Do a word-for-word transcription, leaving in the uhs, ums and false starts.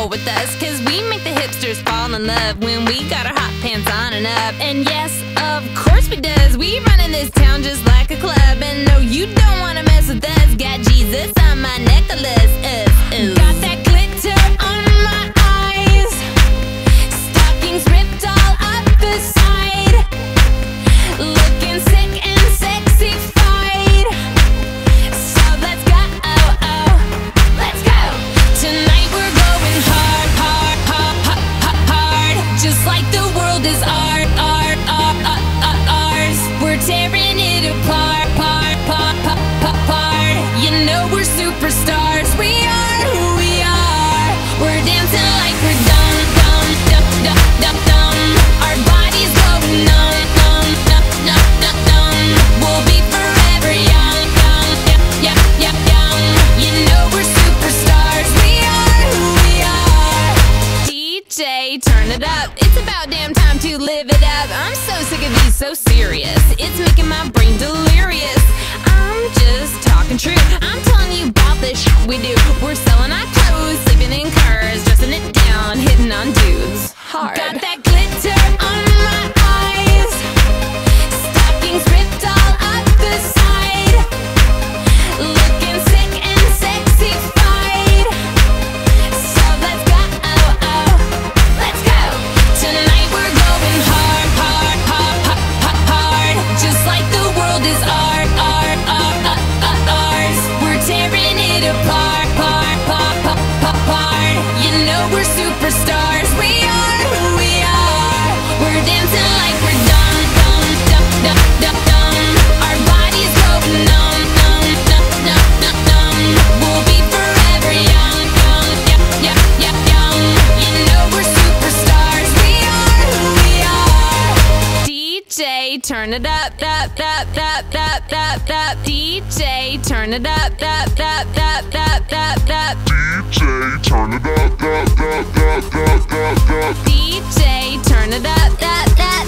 roll with us, cause we make the hipsters fall in love when we got our hot pants on and up. And yes, of course we does. We run in this town just like a club. And no, you don't wanna mess with us. Got Jesus on my necklace. Uh, uh. Got that glitter on my eyes. Stockings ripped all up the side. Looking sick and sexy-fied. So let's go, oh, oh. Let's go. Tonight we're going hard, hard, hard, hard, hard, hard. Just like the world is art, art, art, art, art, ours. We're tearing it apart, part, part, part, part, part. You know we're superstars. We are who we are. We're dancing like we're dumb, dumb, dumb, dumb, dumb, dumb. Our bodies going numb, numb, numb, numb, numb, numb. We'll be forever young, young, young, young, young, young. You know we're superstars. We are who we are. D J, turn it up. It's about damn time to live it up. I'm so sick of these so serious. It's making my brain delirious. I'm just talking true. I'm telling you about the shit we do. We're selling our clothes, sleeping in cars, dressing it down, hitting on dudes hard. Got that glitter on my eyes. Stockings ripped all up the side. Looking sick and sexy-fied. So let's go, oh, oh. Let's go. Tonight we're going hard, hard, hard, hard, hard, hard. Just like the world is art, art, art, art, art, ours. We're tearing it apart, part, part, part, part, part. You know we're superstars. We are who we are. We're dancing like we're dumb, dumb, dumb, dumb, dumb, dumb. Our bodies going numb, numb, numb, numb, numb, numb. We'll be forever young, young, young, young, young, young. You know we're superstars. We are who we are. D J, turn it up, up, up, up, up, up, up. D J, turn it up, up, up, up, up, up, up. D J, turn it up, up, up, up, up, up, up. D J, turn it up, up, up.